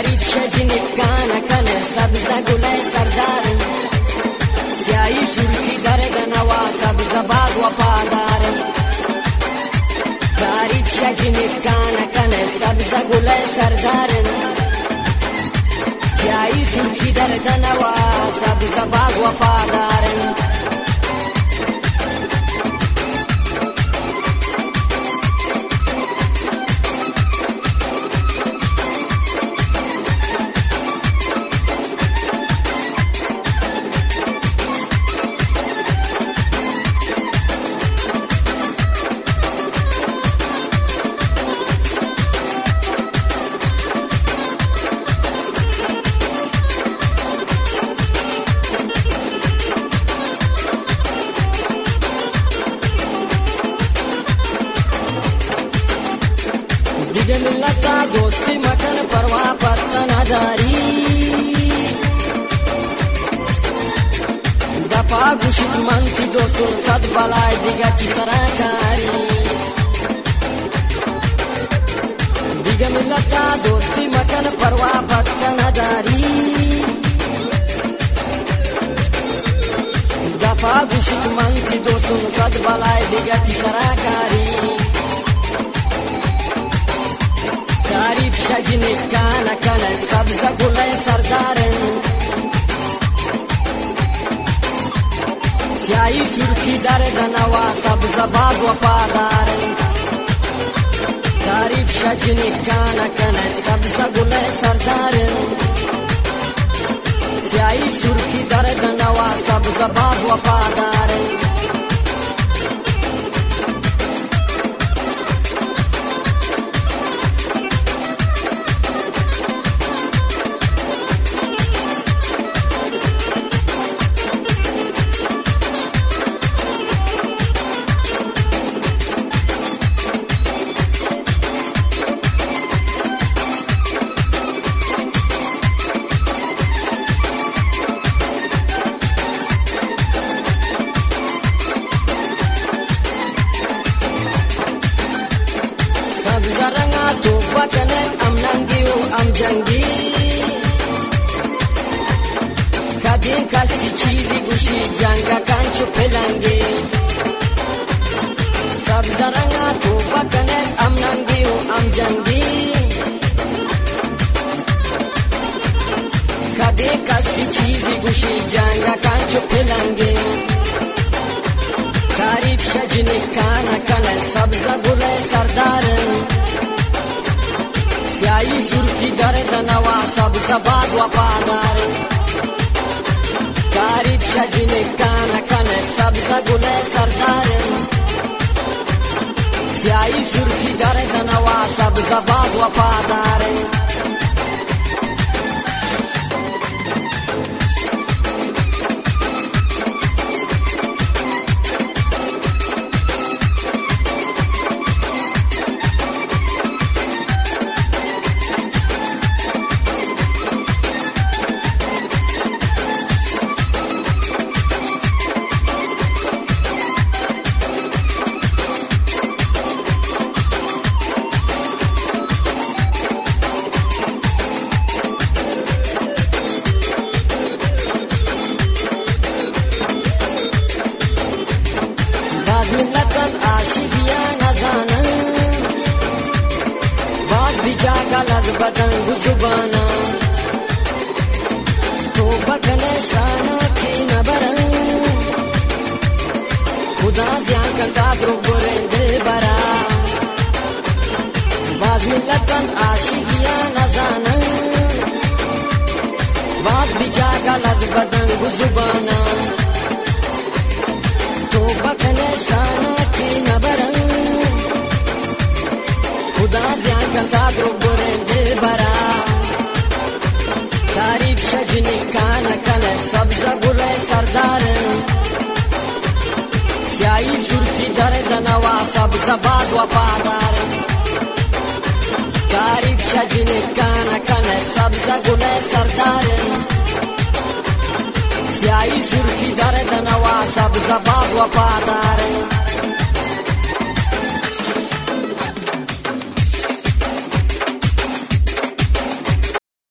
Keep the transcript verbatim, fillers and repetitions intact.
तारीफ शजनी कान कन सब्ज गुले सरदार जाई सुर्खी दर्द नवा सब्ज बाग वफादार तारीफ शजनी कान कन सब्ज गुले सरदार जाई सुर्खी दर्द नवा सब्ज बाग वफादार दिग मिलता दोस्ती मकन परवा पत्तन हजारी दफा गुशित मंती दोस्तों सद बलाय दिगा की सराकारी दिग मिलता दोस्ती मकन परवा पत्तन हजारी दफा गुशित मंती दोस्तों सद बलाय दिगा की सराकारी तारीफ शजनी कान कन सब्ज गुले सरदार स्याही सुर्खी दर्द नवा सब्ज बाग वफादार तारीफ शजनी कान कन सब्ज गुले सरदार स्याही सुर्खी दर्द नवा सब्ज बाग वफादार रंगा तो बटन am nangiu am jangi kadin kasi chidi gushi janga kanchu pelangi sab daranga to button am nangiu am jangi kadin kasi chidi gushi janga kanchu pelangi तारीफ शजनी कान कन सब्ज गुले सरदार स्याही सुर्खी दर्द नवा सब्ज बाग वफादार तारीफ शजनी कान कन सब्ज गुले सरदार स्याही सुर्खी दर्द नवा सब्ज बाग वफादार मिलतन आशिकिया नजाना बात भी जागा लग बदन जुबाना तो बकने शाना की नबरन खुदा ध्यान करता द्रुबुरे दिल बरा बात मिलतन आशिकिया नजाना बात भी जागा लग बदन जुबाना तो बकने शाना की नबरन खुदा ध्यान करता द्रुबुरे दिल बरा तारीफ शजनी कान कन सब्ज गुले सरदार स्याही सुर्खी दर्द नवा सब्ज बाग वफादार तारीफ शजनी कान कन सब्ज गुले सरदार स्याही सुर्खी दर्द नवा सब्ज बाग वफादार